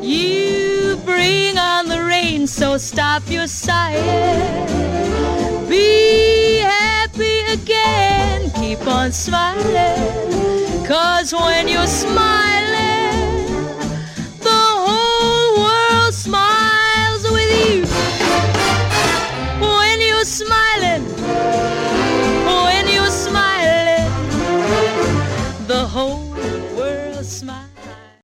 You bring on the rain, so stop your sighing. Be happy again, keep on smiling. 'Cause when you're smiling,